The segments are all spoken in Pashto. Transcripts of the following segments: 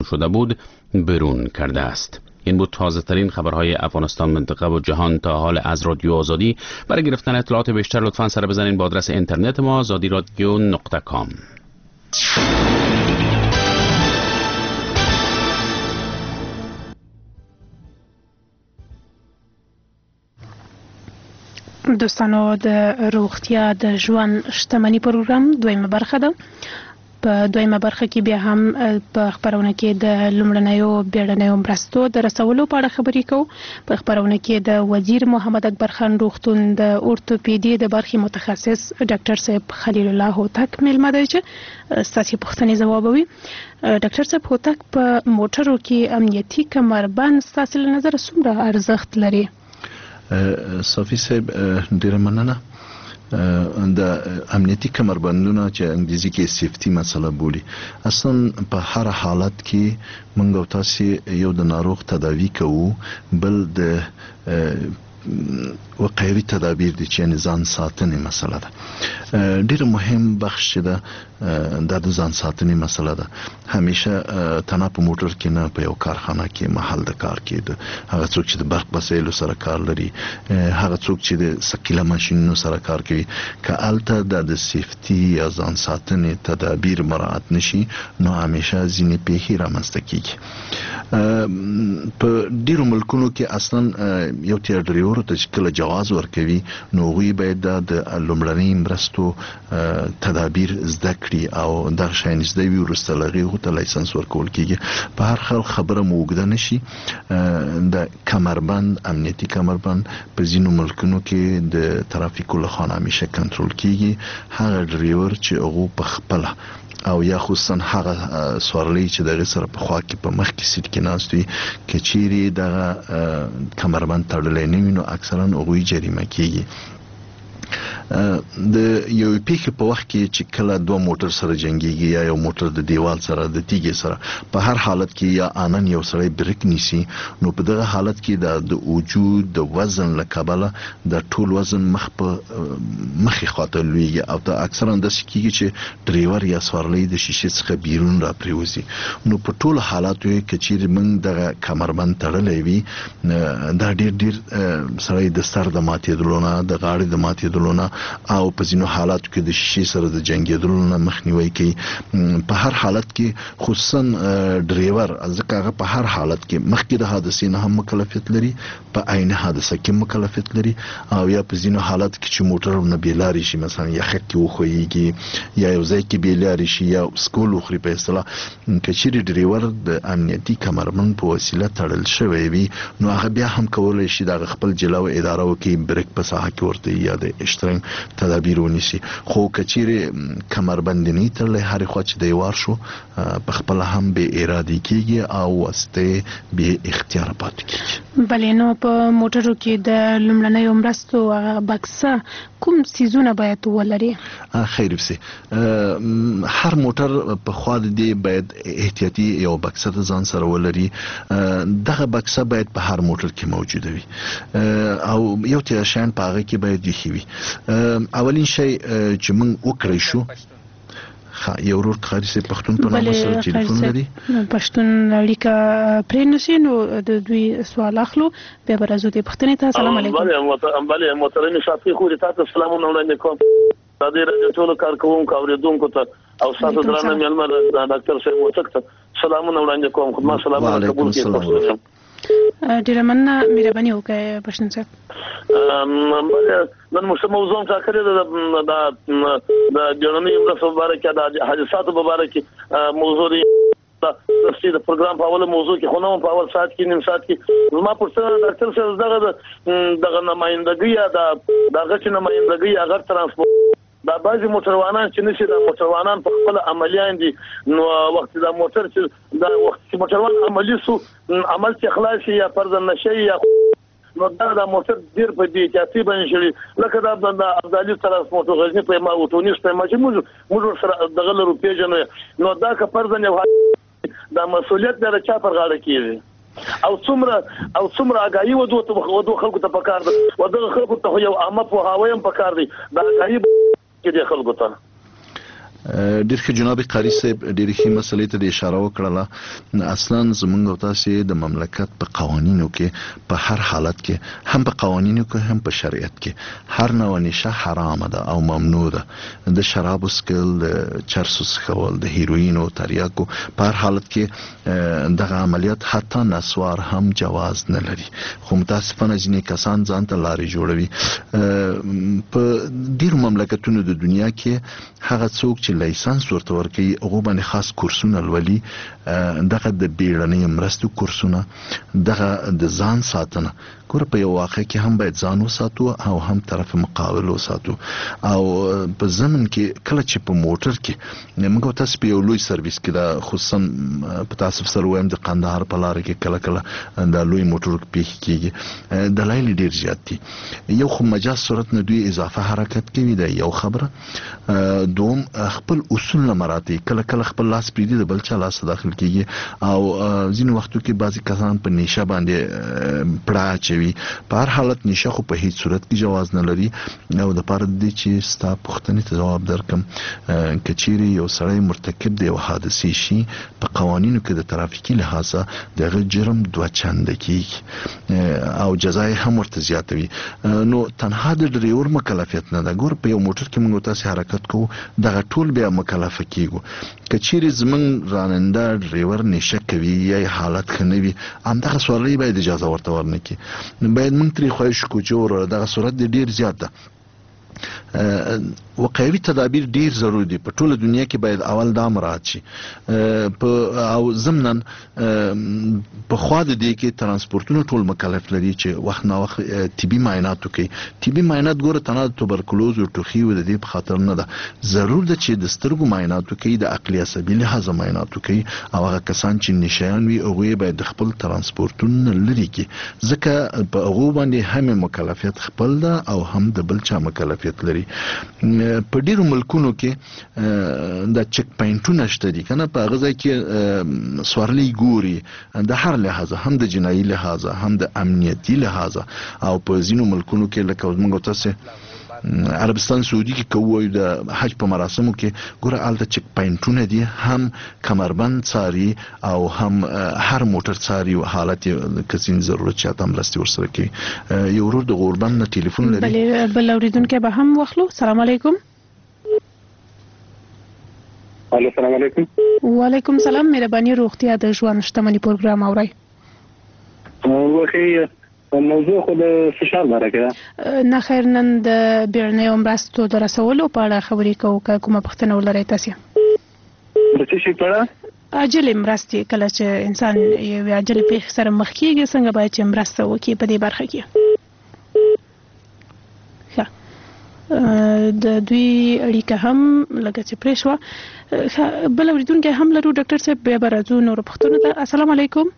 شده بود برون کرده است. این بود تازه ترین خبرهای افغانستان، منطقه و جهان تا حال از رادیو آزادی. برای گرفتن اطلاعات بیشتر لطفاً سر بزنین با آدرس اینترنت ما azadiradio.com. دوستانو، د روغتیا د ژوند شتمنۍ پروګرام دویمه برخه ده. په دویمه برخه کې بیا هم په خبرونه کې د لومړنیو بیړنیو مرستو د رسولو په اړه خبرې کوو. په خبرونه کې د وزیر محمد اکبر خان روغتون د اورتوپیدي د برخې متخصص ډاکټر صاحب خلیل الله هوتک میلمه دی چې ستاسو پوښتنې ځوابوي. ډاکټر صاحب هوتک، په موټرو کې امنیتي کمربند ستاسو له نظر څومره ارزښت لري؟ صافي صاحب، ډیره مننه. د امنیتي کمربندونه چې انګریزي کې سیفټي مسله بولي، اصلا په هر حالت کې موږ او تاسو یو د ناروغ تداوی کوو، بل د وقایوي تدابیر دي چې ځان ساتنې مسله ده. ډیر مهم بخش ده د ځان ساتنې مسله ده. همیشه تنها په موټر کې نه، په یو کارخانه کې، محل د کار کې د هغه څوک چې د برق وسایلو سره کار لري، هغه څوک چې د ثقيله ماشينونو سره کار کوي، که الته د سیفټي یا ځان ساتنې تدابیر مراعات نشي، نو همیشه ځینې پیښې رامنځته کیږي. په ډیرو ملکونو کې اصلا یو تیر ډریور ته چې کله جواز ورکوي، نو غوی باید د لومړنۍ مرستو تدابیر زده کړي او دغه شیان زده وي، وروسته له هغې ته لایسنس ورکول کیږي. په هر حال خبره مو اوږده نشي، د کمربند، امنیتي کمربند په ځینو ملکونو کې د ترافیکو له خوا همیشه کنټرول کیږي. هغه ډریور چې هغه په خپله او یا خصوصا هغه سوارلۍ چې دغه سره په خوا کې په مخ کې سیټ کې ناست وي، که چیرې دغه کمربند تړلی نه وي، نو اکثرا هغوی جریمه کیږي. د یو پیښې په وخت کې چې کله دوه موټر سره جنگيږي یا یو موټر د دیوال سره د تیږې سره، په هر حالت کې یا انن یو سړی بریک نیسي، نو په دغه حالت کې د وجود د وزن له کبله د ټول وزن مخې خواته لویږي او ته اکثرا د سکیږي چې ډریور یا سوارلۍ د شیشې څخه بیرون را پریوزي. نو په ټول حالاتو کې چې موږ دغه کمربند تړلې وي، دا ډیر سړی د سر د ماتېدلو نه، د غاړې د ماتېدلو نه او په ځینو حالاتو کې د شیشې سره د جنگیدلو نه مخنیوي کوي. په هر حالت کې خصوصا ډریور ځکه هغه په هر حالت کې مخکې د حادثې نه هم مکلفیت لري، په عین حادثه کې مکلفیت لري، او یا په ځینو حالات کې چې موټر نه بیلاری شي، مثلا یخ کې وخويږي یا یو ځای کې بیلاری شي یا سکول وخري په اصطلاح، کچېری ډریور د امنیتي کمربند په وسیله تړل شوی وي، نو هغه بیا هم کولای شي د خپل جلو اداره وکړي، بریک په ساحه کې ورته یا د اشترنګ تدابیر ونیسي. خو کچېری کمربند نه تړلې هر خوا چې دی وار شو، په خپل هم به ارادي کیږي او واسطه به اختیار پاتې کیږي. بلې نو په موټرو کې د لومړنیو مرستو بکسه کوم سیزونه باید ولري؟ خیر وسی، هر موټر په خوا دی باید احتیاطي یو بکسه د ځان سره ولري. دغه بکسه باید په هر موټر کې موجوده وي او یو تیر شان په هغه کې باید وي. اولین شی چې موږ وکړی شو، یو ورور خاري سي پښتون په نامه سره ټلیفون لري، پښتون اړیکه پرې نشي، نو د دوی سوال اخلو بیا برازو دې پښتنې ته. السلام علیکم. بله محترم شافعي خو تاسو سلام وړاندې کوم. د دې ټول کارکونکو اوریدونکو ته او تاسو درانه مېلمه ډاکټر صاحب وڅکته سلام وړاندې کوم. خدمت سلام قبول کړئ. ډیره مننه، مهرباني وکړئ پښتون صاحب. نن موضوع ټاکلې ده د جنونی مرستو مبارکه د حادثاتو مبارکه موضوع دی. د پروګرام په اوله موضوع کې خو په اول ساعت کې نیم ساعت کې زما پوښتنه ډاکټر صاحب دغه نمائندګي یا دغه چې نمائندګي هغه ترانسپورت دا بعضی موټروانان چې نشي، دا موټروانان په خپل عملیان دي، نو وخت دا موټر چې دا وخت چې موټروان عملی سو عمل چې خلاص یا فرض نشي یا نو دا موټر ډیر په دې احتیاطي باندې شړي، لکه دا د ابدالي ترانسپورت غزنی په ما وټونیس په ما چې موږ سره دغه لرو پیژنو، نو دا که فرض نه دا مسؤلیت د چا پر غاړه کیږي او څومره اگاهي ودو خلکو ته پکار دي، ودغه خلکو ته یو عامه په هوایم پکار دي، دا اگاهي کې د خلکو ته ډېر ښه جناب قاری صاحب ډېر ښه مسلې ته اشاره وکړه. اصلا زمونږ او تاسې د مملکت په قوانینو کې په هر حالت کې هم په قوانینو کې هم په شریعت کې هر نوع نشه حرامه ده او ممنوع ده. د شرابو څښل، د چرسو څښل، د هیروینو، تریاکو په هر حالت کې دغه عملیات حتی نسوار هم جواز نه لري. خو متاسفانه ځینې کسان ځان ته لارې جوړوي. په ډېرو مملکتونو د دنیا کې هغه څوک چې لایسنس ورته ورکوي هغه باندې خاص کورسونه لولي، دغه د بیړنۍ مرستو کورسونه، دغه د ځان ساتنه. ګوره په یو واقع کې هم باید ځان وساتو او هم طرف مقابل وساتو. او په ضمن کې کله چې په موټر کې موږ تاسو په یو لوی سرویس کې دا خصوصا په تاسو سره وایم د قندهار په لار کې کله کله دا لوی موټر پیښ کیږي، دلایل ډیر زیات دي. یو خو مجاز صورت نه دوی اضافه حرکت کوي، دا یو خبره. دوم خپل اصول نه مراعاتي، کله کله خپل لاس پریدي د بل چا لاس داخل کیږي او ځینې وختو کې بعضی کسان په نشه باندې پړه چوي. په هر حالت نشه خو په هیڅ صورت کې جواز نه لري. او د پاره د چې ستا پوښتنې ته جواب درکم، کچيري یو سړی مرتکب دی او حادثه شي په قوانینو کې د ترافیکي لحاظه دغه جرم 2 چنده کیږي او جزای هم ورته زیاتوي. نو تنها د ډرایور مکلفیت نه ده. ګور په یو موټر کې موږ تاسو حرکت کوو دغه ټول بیا مکلف کیږو. کچيري زمون راننده ډرایور نشه کوي یا حالت خنوي همدغه سوالې باید اجازه ورته ورنکي. باید موږ ترې خواهش کوو چې دغه صورت ډیر زیات ده. وقایوي تدابیر ډیر ضروري دي. په ټوله دنیا کې باید اول دا مراعات شي. او ضمناً په خوا د دې کې ترانسپورتونو ټول مکلف لري چې وخت نه وخت طبي معاینات وکړي. طبي معاینات ګوره تنها د توبرکلوز او ټوخي و د دې په خاطر نه ده، ضرور ده چې د سترګو معاینات وکړي، د عقلي عصبي لحاظ معاینات وکړي او هغه کسان چې نشیان وي هغه باید خپل ترانسپورتونه لري کې، ځکه په هغه باندې هم مکلفیت خپل ده او هم د بل چا مکلفیت لري. په ډیرو ملکونو کې د چک پاینټونه شته دي کنه، په هغه ځای کې سوارلي ګوري د هر لحاظه، هم د جنایي لحاظه هم د امنیتي لحاظه. او په ځینو ملکونو کې لکه موږ تاسو عربستان سعودي کې کوو د حج په مراسمو کې ګوره الته چک پاینټونه دي، هم کمربند څاري او هم هر موټر څاري او حالت کسین ضرورت چاته مرستي ورسره کوي. یو ورور د غوربند نه ټلیفون لري. بل اوریدونکو به هم واخلو. السلام علیکم. السلام علیکم. وعلیکم السلام. مهرباني روغتیا د ژوند شتمنۍ پروګرام اورئ. وخی موضوع خو د فشار باره کې نه خیر، نن د بیړنیو مرستو د رسولو په اړه خبرې کوو. که کومه پوښتنه ولرئ تاسو د څه شي په اړه؟ عاجل مرستې، کله چې انسان یو عاجل پیښې سره مخ کیږي څنګه باید چې مرسته وکړي په دې برخه کې. د دوی اړیکه هم لکه چې پرې شوه. بل اوریدونکی هم لرو ډاکټر صاحب، بیا به راځو نورو پوښتنو ته. السلام علیکم.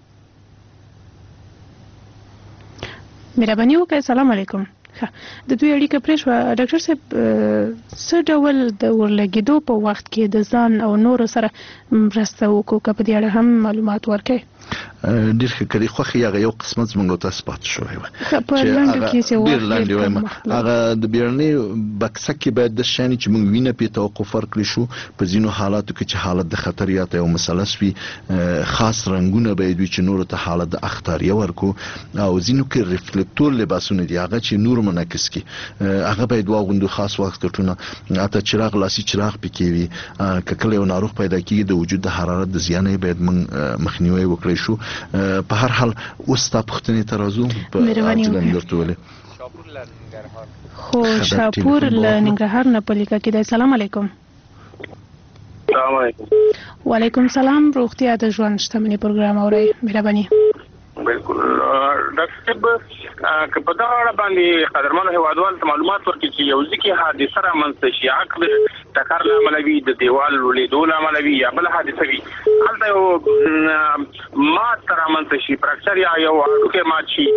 مهرباني وکړئ. السلام علیکم. د دوی اړیکه پرې شوه. ډاکټر صاحب څه ډول د ورلګېدو په وخت کې د ځان او نورو سره مرسته وکړو، که په دې اړه هم معلومات ورکړئ؟ ډیر ښه کړي. خوښي هغه یو قسمت زموږ ته پاتې شوی و په لنډو کې چې ډیر لاندې وایم هغه د بیړنۍ بکسه کې باید د شانې چې موږ وینه په توقف ورکړی شو. په ځینو حالاتو کې چې حالت د خطر یا یو مسله وي خاص رنگونه باید وي چې نور ته حالت د اختاریه ورکو. او ځینو کې ریفلیکټور لباسونه دي هغه چې نور منعکس کی، هغه باید واغوندو. خاص وخت کټونه اته چراغ لاسي چراغ پکې وي. کله یو ناروغ پیدا کیږي د وجود د حرارت د زیانې باید موږ مخنیوي وکړو شو. په هر حال اوس تا پوښتنې ته راځو. په عاجل درته ولې خو شاپور له ننګرهار نه په لیکه کې دی. السلام علیکم. السلام علیکم. وعلیکم السلام. روغتیا د ژوند شتمنۍ پروګرام اورئ. مهرباني. بالکل ډاکټر صاحب که په دغه اړه باندې قدرمنو هیوادوالو ته معلومات ورکړي چې یو ځکه حادثه رامنځته شي، عقد ټکر له امله وي، د دیوال لوېدو له امله وي، یا بله حادثه وي، هلته یو مات رامنځته شي، فراکچر یا یو هډوکی مات شي.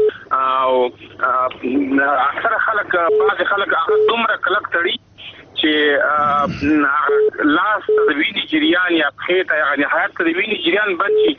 او اکثره خلک بعضې خلک هغه دومره کلک تړي چې لاس ته د وینې جریان یا پښې ته یا نهایت ته د وینې جریان بند شي،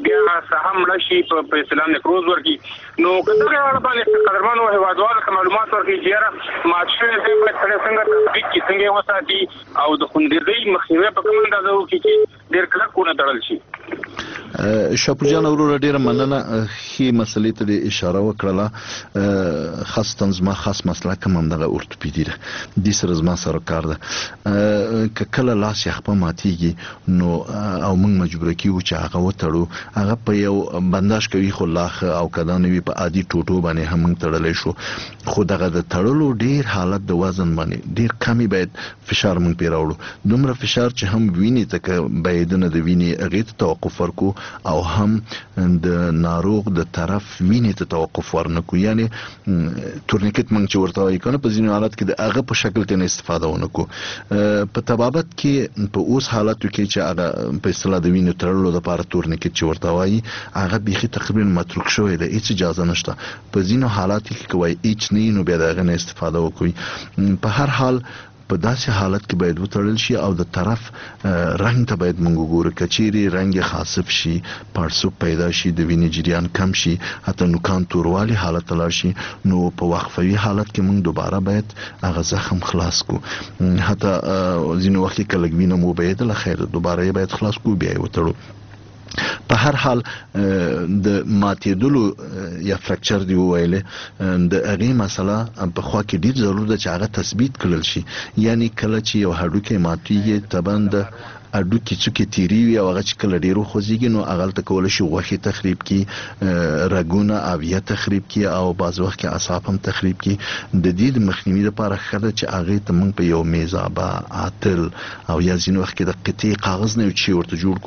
بیا سهم راشي په اسلام نکروز ورکی نو کله غواړم باندې قدرمن او هوادوال معلومات ورکړي چې ماشه دې په څنګه تثبیت کی څنګه وساتي او د خوندې مخنیوي په کوم اندازه وکړي چې ډېر کله کو نه تړل شي. شاپور جان ورور ډیره مننه هي مسلې ته اشاره وکړه خاص تنظیم خاص مسله کوم دغه اورتوپیدی ده د سره زما سره کار ده کله لاس یې خپل ماتيږي نو او موږ مجبور کیو چې هغه وتړو هغه په یو بنداش کوي خو لاخ او کدا نوی په عادي ټوټو باندې هم تړلې شو خو دغه د تړلو ډیر حالت د وزن باندې ډیر کمی باید فشار مونږ پیراوړو دومره فشار چې هم ویني تک بایدنه د ویني اغه توقف ورکو او هم د ناروغ د طرف ویني ته توقف ورنکو یعنی تورنیکټ مونږ چې ورته وایي کنه په ځینو حالات کې د هغه په شکل کې استفاده ونکو په تبابت کې په اوس حالاتو کې چې هغه په اصطلاح د ویني تړلو لپاره تورنیکټ چې ورته وایي هغه بيخي تقریبا متروک شوی دی هیڅ اجازه نشته په ځینو حالات کې کوي هیڅ نه نو بیا دغه نه استفاده وکوي په هر حال په داسې حالت کې باید وتړل شي او د طرف رنگ ته باید موږ وګورو کچيري رنگ خاصف شي پړسوب پیدا شي د وینې جریان کم شي حتی نوکان توروالي حالت لا شي نو په وقفوي حالت کې موږ دوباره باید هغه زخم خلاص کو حتی ځینو وخت کې کله وینې مو باید له خیر دوباره یې باید خلاص کو بیا یې وتړو په هر حال د ماتېدلو یا فراکچر دی ویلې د هغه مسله په خوا کې ډیر ضروري ده چې هغه تثبیت کړل شي یعنی کله چې یو هډوکی ماتېږي تبند اډو کې چې تیری وي او هغه چې کله ډیرو خوځيږي نو هغه ته کول شي غوخي تخریب کی رګونه اویه تخریب کی او باز وخت کې اعصاب هم تخریب کی د دې د مخنیوي لپاره خره چې هغه ته موږ په یو میزابه عاتل او یا ځینو وخت کې د قطعي کاغذ نه چې ورته جوړ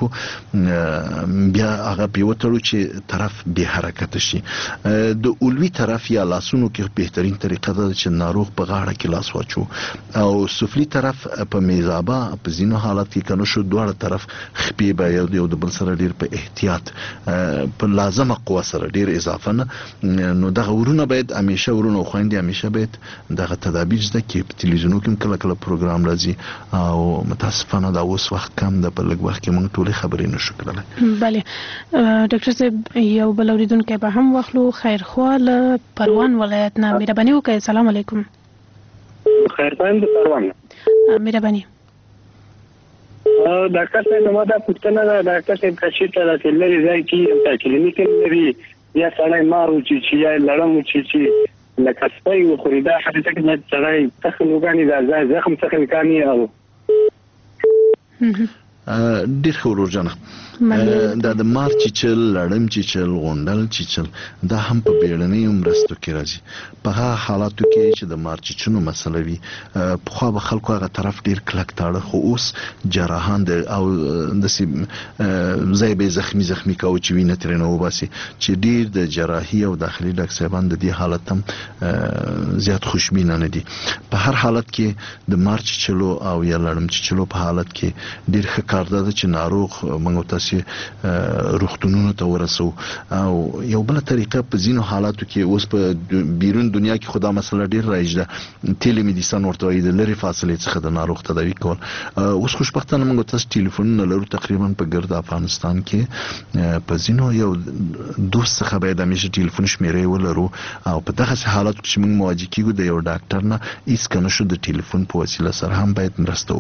کو بیا هغه پیوتلو چې طرف به حرکت شي د اولوي طرف یا لاسونو کې بهترین طریقه ده چې ناروغ په غاړه کې لاس واچو او سفلي طرف په میزابه په ځینو حالات کې کنو شو دواړه طرف خپې به یو د بل سره ډیر په احتیاط په لازمه قوه سره ډیر اضافه نه نو دغه ورونه باید همیشه ورونه خويندې همیشه باید دغه تدابیر زده کې په تلویزیونو کې کله کله پروګرام راځي او متاسفانه دا اوس وخت کم د په لږ وخت کې موږ ټول خبرې نشو کولای. بله ډاکټر صاحب یو بل اوریدونکو به هم واخلو خیر خواله پروان ولایت نه مهرباني وکړئ السلام علیکم. خیر پایم د پروان مهرباني ډاکټر صاحب نو دا پوښتنه ده ډاکټر صاحب چې تاسو لري ځای کې په کلینیک لري یا سړی مارو چې یا لړم چې لکه سپي او خریدا حتی کې نه سړی تخلوګانی دا زخم څخه کانی او ډیر خورور جنه دا د مار چیچل لړم چیچل غونډل چیچل دا هم په بیړنۍ مرستو کې راځي په هغه حالاتو کې چې د مار چیچونو مسله وي په خو به خلکو هغه طرف ډیر کلک تاړه خو اوس جراحان او د ځای به زخمی کوي چې وینه ترنه وباسي چې ډیر د جراحي او داخلي ډاکټر صاحبان د دې حالت هم زیات خوشبینه نه دي په هر حالت کې د مار چیچلو او یا لړم چیچلو په حالت کې ډیر ښه کار ده چې ناروغ موږ تاسو روغتونونو ته ورسو او یو بل طریقه په ځینو حالاتو کې اوس په بیرون دنیا کې خدا مسله ډیر رایج ده ټیلی میډیسن ورته وایي د لری فاصله څخه د ناروغ تداوی کول اوس خوشبختانه موږ تاسو ټلیفونونه لرو تقریبا په ګرد افغانستان کې په ځینو یو دوست څخه باید همیشه ټلیفون شمیرې ولرو او په دغه حالاتو کې موږ مواجه کیږو د یو ډاکټر نه هیڅ کنه شو د ټلیفون په وسیله سره هم باید مرسته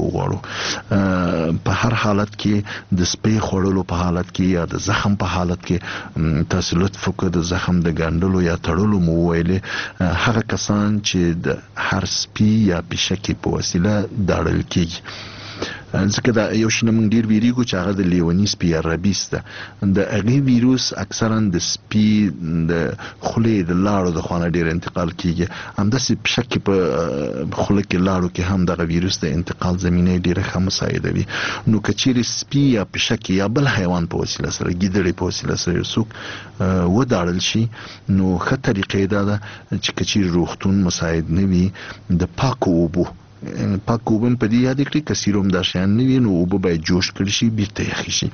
وغواړو په هر حالت کې د سپي خورلو په حالت کې یا د زخم په حالت کې تاسو لطف وکړئ د زخم د ګنډلو یا تړلو مو ویلې هغه کسان چې د هر سپي یا پشکې په وسیله داړل کیږي ځکه دا یو شنه موږ ډیر ویریږو چې هغه د لیونی سپي یا ربیس ده د هغه ویروس اکثرا د سپي د خولې د لاړو د خوانه ډیر انتقال کیږي همداسې پشکې په خوله کې لاړو کې هم دغه ویروس د انتقال زمینه ډیره ښه مساعده وي نو کچېرې سپي یا پشکې یا بل حیوان په وسیله سره ګیدړې په وسیله سره څوک وداړل شي نو ښه طریقې دا ده چې کچېرې روغتون مساعد نه وي د پاکو اوبو پاک اوبه په دې یاد کړئ که سیروم دا شیان نه وي نو اوبه باید جوش کړي شي بیرته یخې شي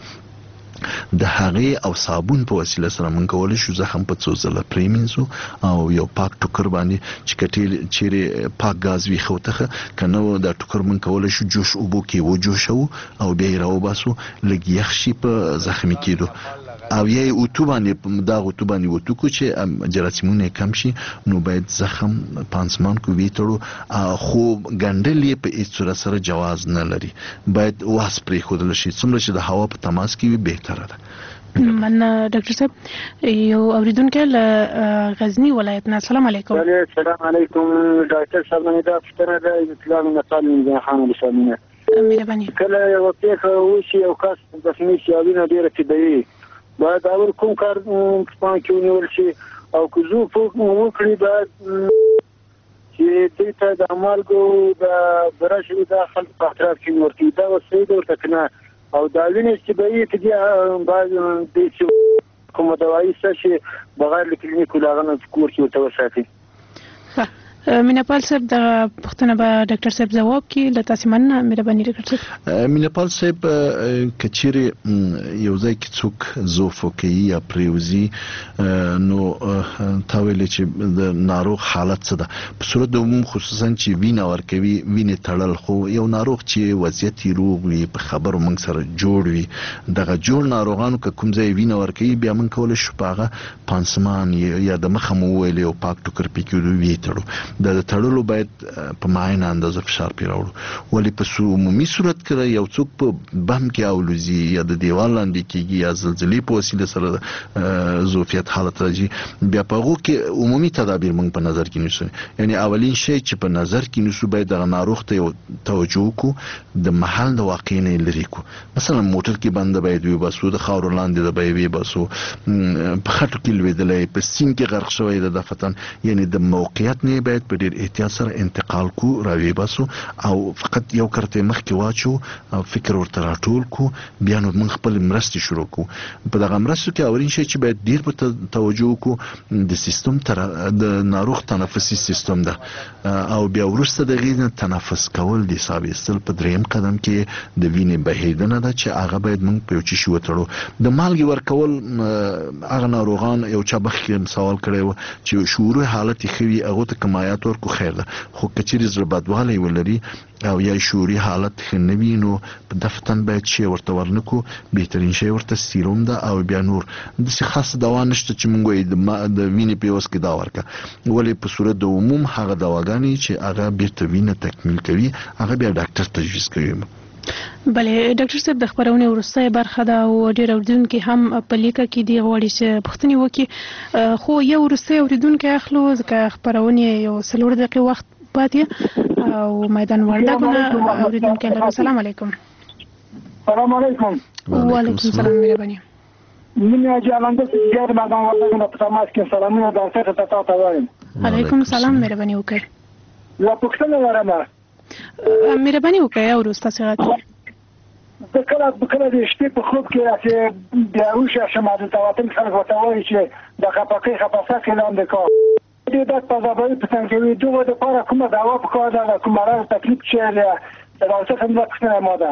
د هغې او صابون په وسیله سره موږ کولی شو زخم په څو ځله پرېمینځو او یو پاک ټوکر باندې چې چیرې پاک ګاز وي خوتخه که نه دا ټوکر موږ کولی شو جوش اوبو کې وجوشو او بیا یې راوباسو لږ یخ شي په زخمي کېدو او یې اوتو باندې دا اوتو باندې وتو کو چې جراثیمونه کم شي نو باید زخم پانسمان کو ویتړو خو ګندل یې په هیڅ صورت سره جواز نه لري باید واس پرې خودل شي څومره چې د هوا په تماس کې وي بهتره ده من ډاکټر صاحب یو اوریدونکو له غزنی ولایت نه السلام علیکم السلام علیکم ډاکټر صاحب نه دا فتره ده اسلام نه تعلیم خان بسامینه مهرباني کله یو پیښه وشي او کس د سمې سیاوینه ډیره طبيعي باید اول کوم کار په کې ونیول شي او کوزو په وکړي باید چې دې ته د مالګو د براشي داخل په اطراف کې ورته دا وسیله ورته کنه او دا وینې چې به یې ته باید د کوم دوايي څه بغیر له کلینیکو لاغنه کور کې ورته وساتي مینپال صاحب د پښتنه به ډاکټر صاحب جواب کې له تاسو مننه مهرباني ډاکټر صاحب مینپال صاحب کچيري یو ځای کې څوک زوفو کوي یا پریوزي نو تاویل چې د ناروغ حالت څه ده په صورت د عموم خصوصا چې وینه ورکوي وینه تړل خو یو ناروغ چې وضعیت روغ وي په خبرو موږ سره جوړ وي دغه جوړ ناروغانو کوم ځای وینه ورکوي بیا موږ کول شو پاغه پانسمان یا د مخ مو ویل او پاک ټوکر پکې وی تړو د تړلو باید په معاینه اندازه فشار پیراوړو ولی په عمومي صورت کې یو څوک په بم کې اولوزي یا د دیوال لاندې کېږي یا زلزلې په وسیله سره زوفیت حالت راځي بیا په هغه کې عمومي تدابیر موږ په نظر کې نیسو یعنی اولین شی چې په نظر کې نیسو باید د ناروغ ته توجه کو د محل د واقع نه لري کو مثلا موټر کې بند باید وي بسو د خاور لاندې د بایوي بسو په خټو کې لویدلې په سین کې غرق شوی د دفتن یعنی د موقعیت نه باید په ډیر احتیاط سره انتقال کو راوي باسو او فقط یو کرته مخ کې واچو او فکر ورته راټول کو بیا نو موږ خپل مرستې شروع کو په دغه مرستو کې اورین شي چې باید ډیر په توجه کو د سیستم تر د ناروغ تنفسي سیستم ده او بیا ورسته د غیر تنفس کول د حساب استل په دریم قدم کې د وینې بهیدنه ده چې هغه باید موږ په یوچی شو وتړو د مالګي ورکول هغه ناروغان یو چا بخښم سوال کړي چې شعوري حالت خوي هغه ته کمایات ورکو خیر ده خو کچېری زړه بدوالی ولري او یا شعوري حالت خنوي نو په دفتن باید شی ورته ورنکو بهترین شی ورته سیروم ده او بیا نور د څه خاص دوا نشته چې مونږ د وینې په اوس کې دا ورکا ولی په صورت د عموم هغه دواګانی چې هغه بیرته وینه تکمیل کوي هغه بیا ډاکټر تجویز کوي بلې ډاکټر صاحب د خبرونه ورسته برخه دا او ډیر اوریدونکو هم په لیکه کې دی غوړي چې پښتني وکي خو یو ورسته اوریدونکو اخلو ځکه خبرونه یو سلور دقیقه وخت پاتې او میدان وردګونه اوریدونکو له السلام علیکم السلام علیکم وعلیکم السلام مهرباني من اجازه زیات میدان وردګونه په تماس کې سلامونه درته تاسو وایم علیکم السلام مهرباني وکړئ لا پښتنه ورما مهرباني وکړئ او تاسو راځي د کله د شپې په خوب کې چې بیا وشه شماده تواتم خلک وتاوي چې د خپاکي خپاسه کې لاندې کو دې د تازهوي په څنګه وي دوه د پاره کومه داوا په کار ده کومه راز تکلیف چې دا څه هم نه پښتنه ماده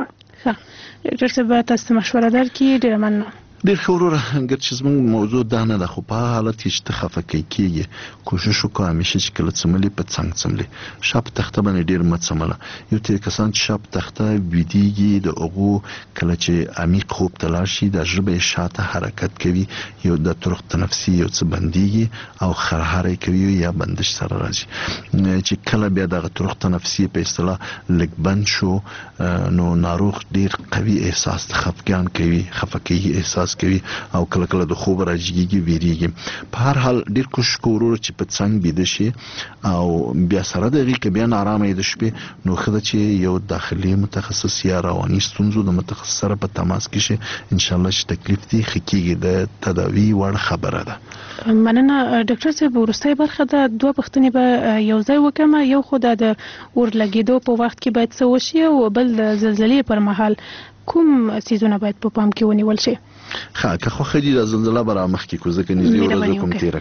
ډاکټر صاحب تاسو مشوره درکې ډیر مننه ډیر خبره هنګر چې زموږ موضوع دا نه ده خو په حالت کې چې تخفه کیږي کوشش وکړه همیشه چې کله څملي په څنګ څملي شاپ تخته باندې ډیر مڅمله یو تیر کسان چې شاپ تخته ویدیږي د اوغو کله چې عمیق خوب تلاشي د ژبه شاته حرکت کوي یو د طرق تنفسي یو څه بنديږي او خرهره کوي یا بندش سره راځي چې کله بیا د طرق تنفسي په اصطلاح لګ بند شو نو ناروغ ډیر قوي احساس خفګان کوي خفقي احساس کوي او کله کله د خوب راځيږي ویریږي په هر حال ډیر کوشش کوو چې په څنګه بيد شي او بیا سره دغه کې بیا آرامه د شپې نو خدای چې یو داخلي متخصص یا رواني ستونزو د متخصص سره په تماس کې شي ان شاء الله چې تکلیف دي خکېږي د تداوی وړ خبره ده مننه ډاکټر صاحب ورسته برخه ده دوه پښتنې به یو ځای وکم یو خو د اور لګیدو په وخت کې باید څه وشي او بل د زلزلې پر مهال کوم سيزونه باید په پام کې ونیول شي که خو خدي د زلزلہ برامخ کې کو ځکه نږدې ورځ کوم تیر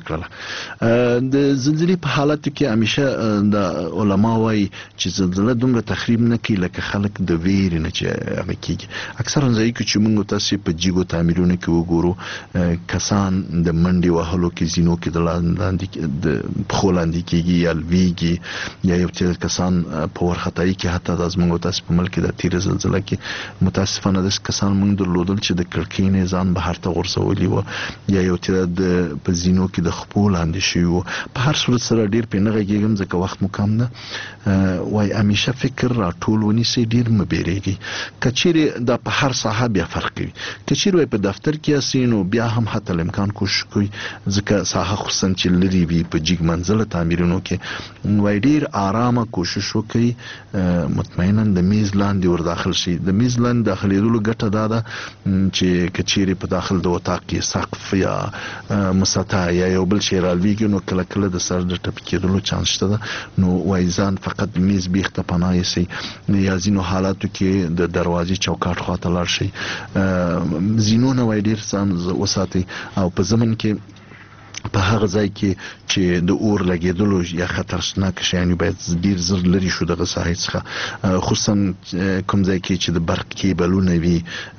کړل د زلزلې په حالت کې همیشه د علما وايي چې زلزلہ دومره تخریب نه کوي لکه خلک د ویر نه چې هغه کیږي اکثرا ځای کې چې موږ تاسو په جیګو تعمیرونه کې وګورو کسان د منډي وهلو کې زینو کې د لاندې د خولندې کېږي یا لویږي یا یو څه کسان په ورختای کې حتی د زموږ تاسو په ملک د تیر زلزلہ کې متاسفانه د کسان موږ درلودل چې د کړکۍ نه ځان بهر ته غورځولي و یا یو تر د په زینو کې د خپل اندې شي و په هر صورت سره ډیر په نغږیږم ځکه وخت مو کم ده وای همیشه فکر راټول ونیسي ډیر مبيريږي کچېره د په هر ساحه بیا فرق کوي کچېره په دفتر کې اسینو بیا هم حتی الامکان کوشش کوي ځکه ساحه خصوصا چې لري وي په جګ منزله تعمیرونو کې وای ډیر آرامه کوشش وکړي مطمئنا د میز لاندې ور داخل شي د میز لاندې داخليدلو ګټه دا ده چې کچېره په داخل د وطاق کې سقف یا مسطح یا یو بل شی راویږي نو کله کله د سر د ټپ کېدلو چانس شته نو وای ځان فقط میز بیخته پناه سي یا ځینو حالاتو کې د دروازې چوکاټ خواته لاړ شي زینو نه وای ډیر ځان وساتي او په زمن کې په هغه ځای کې چې د اور لګیدلو یا خطرناک شیان باید ډیر زر لري شو دغه ساحې څخه خصوصا کوم ځای کې چې د برق کیبلونه وي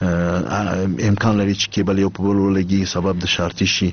امکان لري چې کیبل یو په بل ولګي سبب د شارټي شي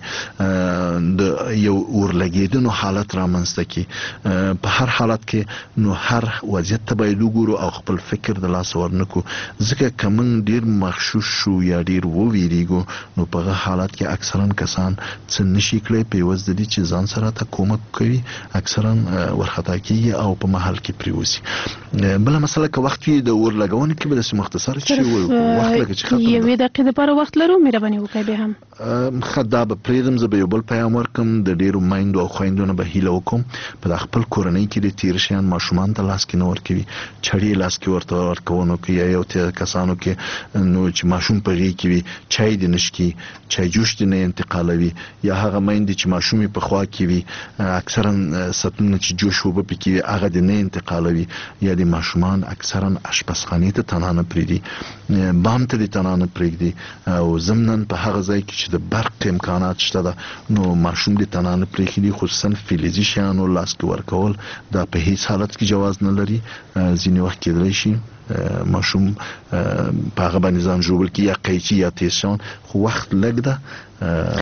د یو اور لګیدنو حالت رامنځته کی په هر حالت کې نو هر وضعیت ته باید وګورو او خپل فکر د لاس ورنکو ځکه کوم ډیر مخشوش شو یا ډیر وویریږو نو په هغه حالت کې اکثرا کسان څه نشي کړی په وځ د دې چې ځان سره ته کومک کوي اکثرا ورخطا کیږي او په محل کې پریوسی بل مسله که وخت د اور لګون کې به مختصر شي وخت لګي چې ختم یوه دقیقه لپاره وخت لرو مهرباني وکړئ به هم خدای به پریدم زه به یو بل پیغام ورکم د ډیرو مایندو او خويندونو به هیله وکم په خپل کورنۍ کې د تیر شیان ماشومان ته لاس کې نور کوي چړې لاس کې ورته ورکوونو کې یا یو ته کسانو کې نو چې ماشوم په غي کې وي چای د نشکی چای جوش د نه انتقالوي یا هغه مایند چې ماشومي په خوا کې وي اکثرا ستونه چې جوش وب پکې هغه د نه انتقالوي یا د ماشومان اکثرا اشپزخانه ته تنانه پریدي بام ته تنانه پریدي او زمنن په هغه ځای کې چې د برق امکانات شته نو ماشوم د تنانه پریدي خصوصا فلزي شیانو لاس کې ورکول دا په هیڅ حالت کې جواز نه لري ځینې وخت کېدلی شي ماشوم په هغه باندې ځان جوړ کی یا قیچی یا تیسان خو وخت لګ ده